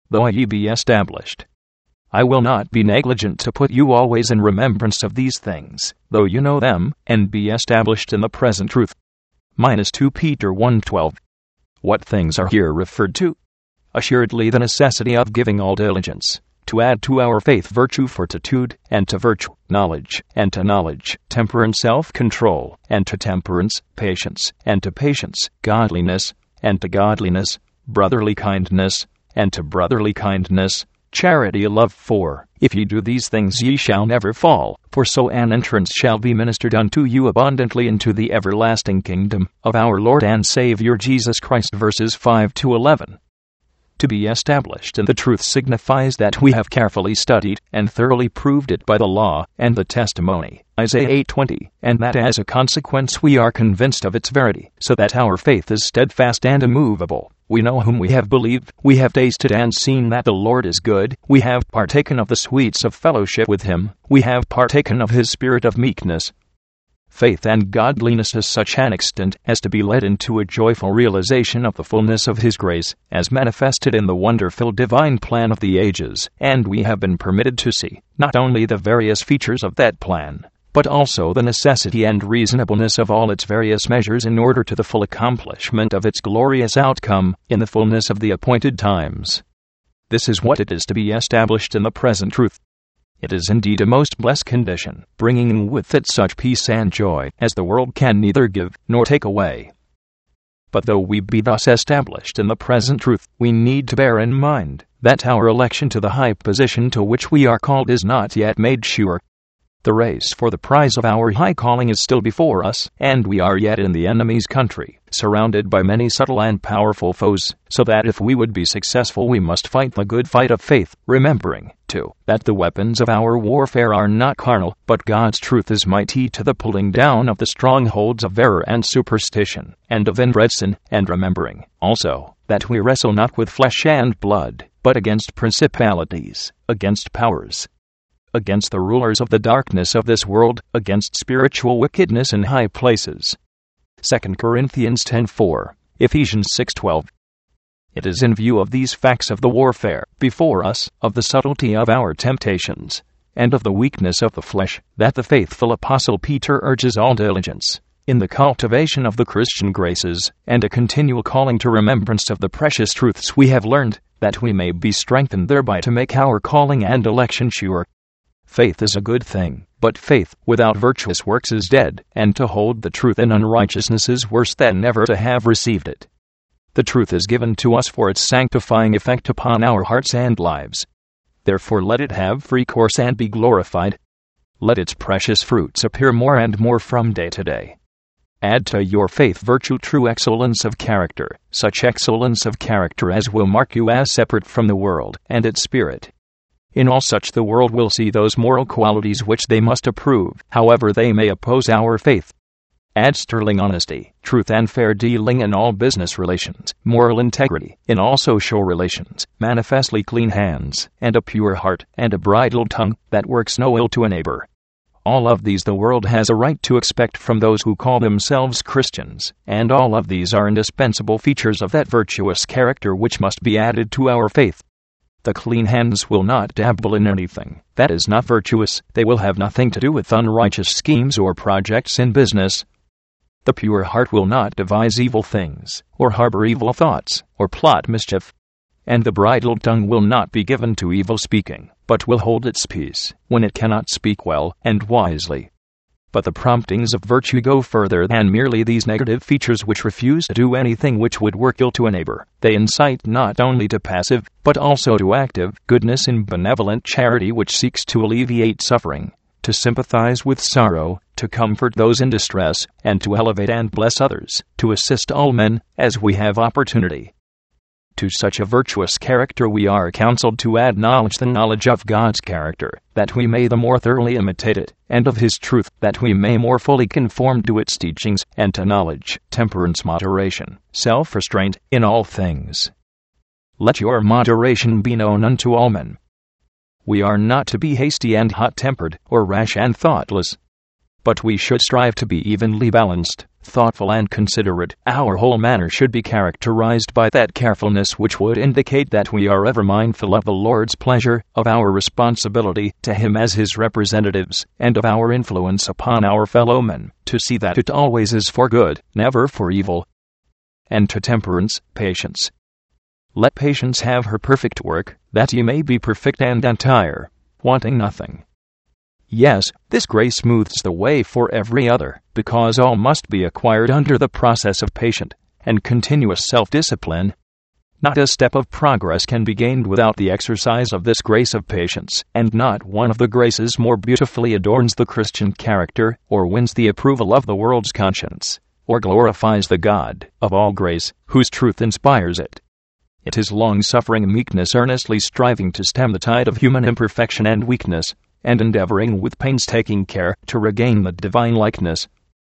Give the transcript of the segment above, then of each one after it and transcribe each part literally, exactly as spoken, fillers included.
though ye be established. I will not be negligent to put you always in remembrance of these things, though you know them, and be established in the present truth. Minus two Peter one twelve. What things are here referred to? Assuredly the necessity of giving all diligence, to add to our faith virtue, fortitude, and to virtue, knowledge, and to knowledge, temperance, self-control, and to temperance, patience, and to patience, godliness, and to godliness, brotherly kindness, and to brotherly kindness, charity, love. For if ye do these things ye shall never fall, for so an entrance shall be ministered unto you abundantly into the everlasting kingdom of our Lord and Savior Jesus Christ. Verses five to eleven. To be established in the truth signifies that we have carefully studied and thoroughly proved it by the law and the testimony, Isaiah eight twenty, and that as a consequence we are convinced of its verity, so that our faith is steadfast and immovable. We know whom we have believed, we have tasted and seen that the Lord is good, we have partaken of the sweets of fellowship with Him, we have partaken of His spirit of meekness. Faith and godliness to such an extent as to be led into a joyful realization of the fullness of His grace, as manifested in the wonderful divine plan of the ages, and we have been permitted to see, not only the various features of that plan, but also the necessity and reasonableness of all its various measures in order to the full accomplishment of its glorious outcome, in the fullness of the appointed times. This is what it is to be established in the present truth. It is indeed a most blessed condition, bringing with it such peace and joy as the world can neither give nor take away. But though we be thus established in the present truth, we need to bear in mind that our election to the high position to which we are called is not yet made sure. The race for the prize of our high calling is still before us, and we are yet in the enemy's country, surrounded by many subtle and powerful foes, so that if we would be successful we must fight the good fight of faith, remembering, too, that the weapons of our warfare are not carnal, but God's truth is mighty to the pulling down of the strongholds of error and superstition, and of inbred sin, and remembering, also, that we wrestle not with flesh and blood, but against principalities, against powers, against the rulers of the darkness of this world, against spiritual wickedness in high places. Second Corinthians ten four, Ephesians six twelve. It is in view of these facts of the warfare before us, of the subtlety of our temptations, and of the weakness of the flesh, that the faithful Apostle Peter urges all diligence in the cultivation of the Christian graces, and a continual calling to remembrance of the precious truths we have learned, that we may be strengthened thereby to make our calling and election sure. Faith is a good thing, but faith without virtuous works is dead, and to hold the truth in unrighteousness is worse than never to have received it. The truth is given to us for its sanctifying effect upon our hearts and lives. Therefore let it have free course and be glorified. Let its precious fruits appear more and more from day to day. Add to your faith virtue, true excellence of character, such excellence of character as will mark you as separate from the world and its spirit. In all such the world will see those moral qualities which they must approve, however they may oppose our faith. Add sterling honesty, truth and fair dealing in all business relations, moral integrity in all social relations, manifestly clean hands, and a pure heart, and a bridled tongue, that works no ill to a neighbor. All of these the world has a right to expect from those who call themselves Christians, and all of these are indispensable features of that virtuous character which must be added to our faith. The clean hands will not dabble in anything that is not virtuous, they will have nothing to do with unrighteous schemes or projects in business. The pure heart will not devise evil things, or harbor evil thoughts, or plot mischief. And the bridled tongue will not be given to evil speaking, but will hold its peace when it cannot speak well and wisely. But the promptings of virtue go further than merely these negative features which refuse to do anything which would work ill to a neighbor. They incite not only to passive, but also to active goodness in benevolent charity which seeks to alleviate suffering, to sympathize with sorrow, to comfort those in distress, and to elevate and bless others, to assist all men, as we have opportunity. To such a virtuous character we are counseled to add knowledge, the knowledge of God's character, that we may the more thoroughly imitate it, and of His truth, that we may more fully conform to its teachings, and to knowledge, temperance, moderation, self-restraint, in all things. Let your moderation be known unto all men. We are not to be hasty and hot-tempered, or rash and thoughtless, but we should strive to be evenly balanced, thoughtful and considerate. Our whole manner should be characterized by that carefulness which would indicate that we are ever mindful of the Lord's pleasure, of our responsibility to Him as His representatives, and of our influence upon our fellow men, to see that it always is for good, never for evil. And to temperance, patience. Let patience have her perfect work, that ye may be perfect and entire, wanting nothing. Yes, this grace smooths the way for every other, because all must be acquired under the process of patient and continuous self-discipline. Not a step of progress can be gained without the exercise of this grace of patience, and not one of the graces more beautifully adorns the Christian character, or wins the approval of the world's conscience, or glorifies the God of all grace, whose truth inspires it. It is long-suffering meekness, earnestly striving to stem the tide of human imperfection and weakness, and endeavoring with painstaking care to regain the divine likeness.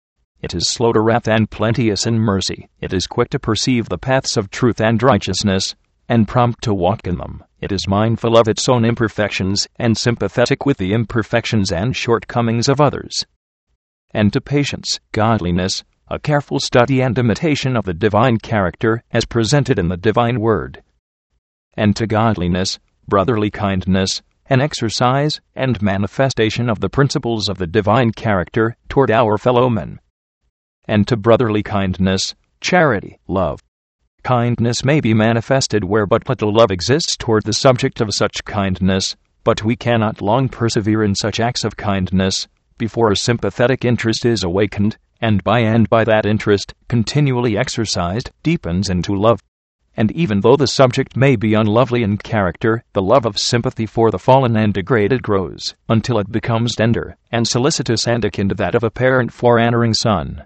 It is slow to wrath and plenteous in mercy. It is quick to perceive the paths of truth and righteousness, and prompt to walk in them. It is mindful of its own imperfections, and sympathetic with the imperfections and shortcomings of others. And to patience, godliness, a careful study and imitation of the divine character as presented in the divine word. And to godliness, brotherly kindness, an exercise and manifestation of the principles of the divine character toward our fellow men. And to brotherly kindness, charity, love. Kindness may be manifested where but little love exists toward the subject of such kindness, but we cannot long persevere in such acts of kindness before a sympathetic interest is awakened, and by and by that interest, continually exercised, deepens into love. And even though the subject may be unlovely in character, the love of sympathy for the fallen and degraded grows, until it becomes tender and solicitous and akin to that of a parent for an erring son.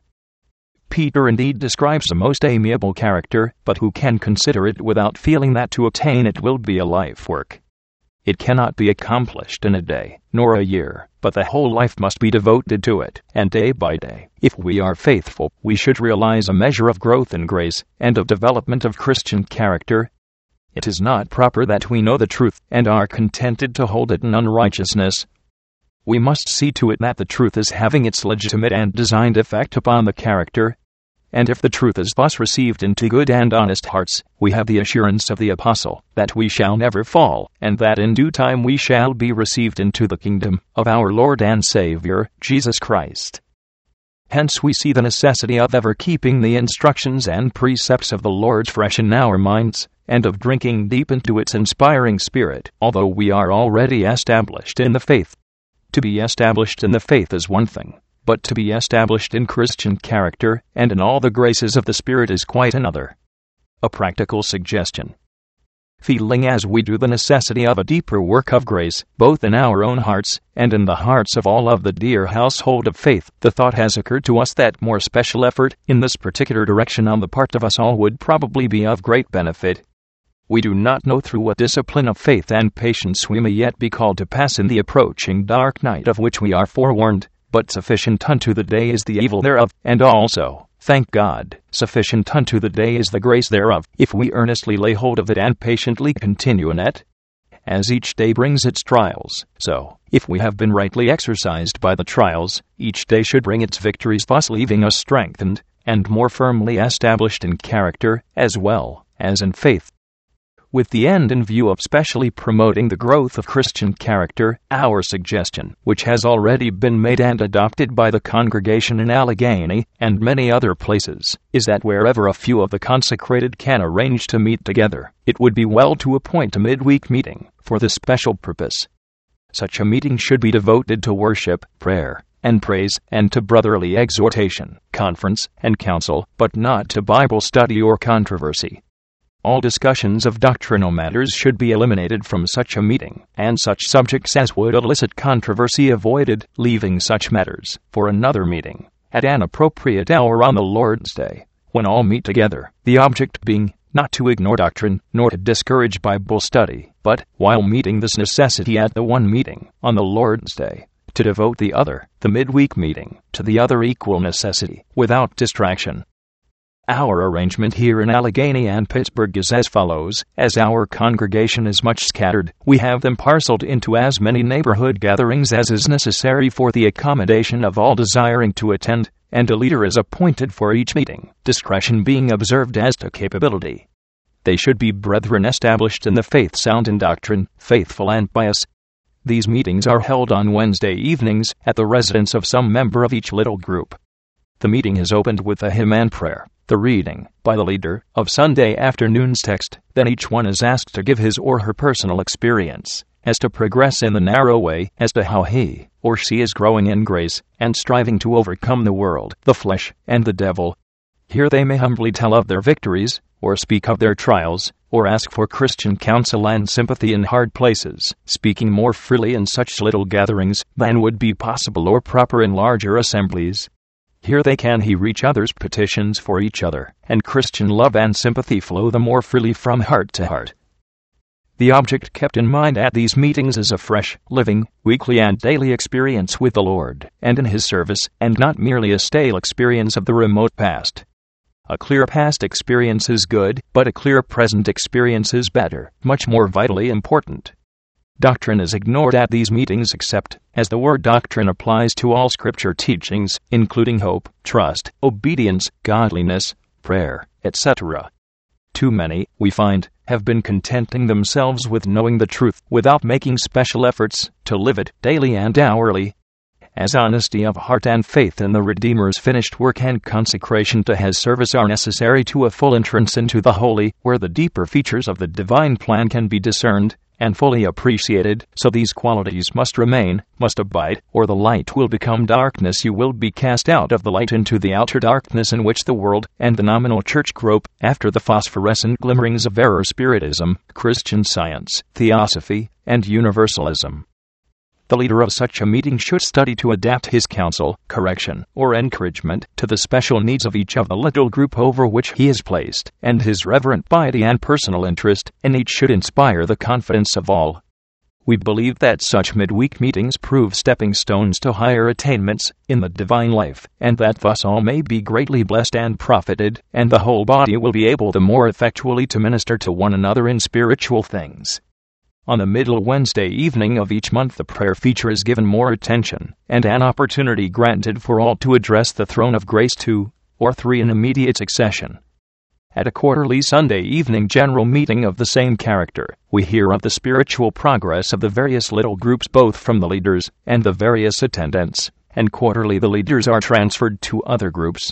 Peter indeed describes a most amiable character, but who can consider it without feeling that to attain it will be a life work? It cannot be accomplished in a day, nor a year, but the whole life must be devoted to it, and day by day, if we are faithful, we should realize a measure of growth in grace, and of development of Christian character. It is not proper that we know the truth, and are contented to hold it in unrighteousness. We must see to it that the truth is having its legitimate and designed effect upon the character. And if the truth is thus received into good and honest hearts, we have the assurance of the Apostle, that we shall never fall, and that in due time we shall be received into the kingdom of our Lord and Savior, Jesus Christ. Hence we see the necessity of ever keeping the instructions and precepts of the Lord fresh in our minds, and of drinking deep into its inspiring spirit, although we are already established in the faith. To be established in the faith is one thing, but to be established in Christian character and in all the graces of the Spirit is quite another. A practical suggestion. Feeling as we do the necessity of a deeper work of grace, both in our own hearts and in the hearts of all of the dear household of faith, the thought has occurred to us that more special effort in this particular direction on the part of us all would probably be of great benefit. We do not know through what discipline of faith and patience we may yet be called to pass in the approaching dark night of which we are forewarned, but sufficient unto the day is the evil thereof, and also, thank God, sufficient unto the day is the grace thereof, if we earnestly lay hold of it and patiently continue in it. As each day brings its trials, so, if we have been rightly exercised by the trials, each day should bring its victories, thus leaving us strengthened and more firmly established in character, as well as in faith. With the end in view of specially promoting the growth of Christian character, our suggestion, which has already been made and adopted by the congregation in Allegheny and many other places, is that wherever a few of the consecrated can arrange to meet together, it would be well to appoint a midweek meeting for this special purpose. Such a meeting should be devoted to worship, prayer, and praise, and to brotherly exhortation, conference, and counsel, but not to Bible study or controversy. All discussions of doctrinal matters should be eliminated from such a meeting, and such subjects as would elicit controversy avoided, leaving such matters for another meeting, at an appropriate hour on the Lord's Day, when all meet together, the object being not to ignore doctrine, nor to discourage Bible study, but, while meeting this necessity at the one meeting, on the Lord's Day, to devote the other, the midweek meeting, to the other equal necessity, without distraction. Our arrangement here in Allegheny and Pittsburgh is as follows. As our congregation is much scattered, we have them parceled into as many neighborhood gatherings as is necessary for the accommodation of all desiring to attend, and a leader is appointed for each meeting, discretion being observed as to capability. They should be brethren established in the faith, sound in doctrine, faithful and pious. These meetings are held on Wednesday evenings at the residence of some member of each little group. The meeting is opened with a hymn and prayer, the reading, by the leader, of Sunday afternoon's text. Then each one is asked to give his or her personal experience as to progress in the narrow way, as to how he or she is growing in grace and striving to overcome the world, the flesh, and the devil. Here they may humbly tell of their victories, or speak of their trials, or ask for Christian counsel and sympathy in hard places, speaking more freely in such little gatherings than would be possible or proper in larger assemblies. Here they can hear each other's petitions for each other, and Christian love and sympathy flow the more freely from heart to heart. The object kept in mind at these meetings is a fresh, living, weekly and daily experience with the Lord and in His service, and not merely a stale experience of the remote past. A clear past experience is good, but a clear present experience is better, much more vitally important. Doctrine is ignored at these meetings except as the word doctrine applies to all Scripture teachings, including hope, trust, obedience, godliness, prayer, et cetera. Too many, we find, have been contenting themselves with knowing the truth without making special efforts to live it daily and hourly. As honesty of heart and faith in the Redeemer's finished work and consecration to His service are necessary to a full entrance into the holy, where the deeper features of the divine plan can be discerned and fully appreciated, so these qualities must remain, must abide, or the light will become darkness. You will be cast out of the light into the outer darkness in which the world and the nominal church grope after the phosphorescent glimmerings of error, spiritism, Christian Science, Theosophy, and Universalism. The leader of such a meeting should study to adapt his counsel, correction, or encouragement to the special needs of each of the little group over which he is placed, and his reverent piety and personal interest in each should inspire the confidence of all. We believe that such midweek meetings prove stepping stones to higher attainments in the divine life, and that thus all may be greatly blessed and profited, and the whole body will be able the more effectually to minister to one another in spiritual things. On the middle Wednesday evening of each month, the prayer feature is given more attention, and an opportunity granted for all to address the throne of grace two or three in immediate succession. At a quarterly Sunday evening general meeting of the same character, we hear of the spiritual progress of the various little groups both from the leaders and the various attendants, and quarterly the leaders are transferred to other groups.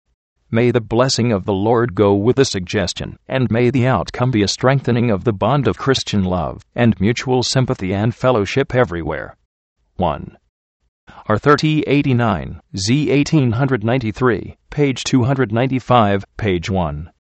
May the blessing of the Lord go with the suggestion, and may the outcome be a strengthening of the bond of Christian love and mutual sympathy and fellowship everywhere. one. R thirty eighty-nine, Z eighteen ninety-three, page two ninety-five, page one.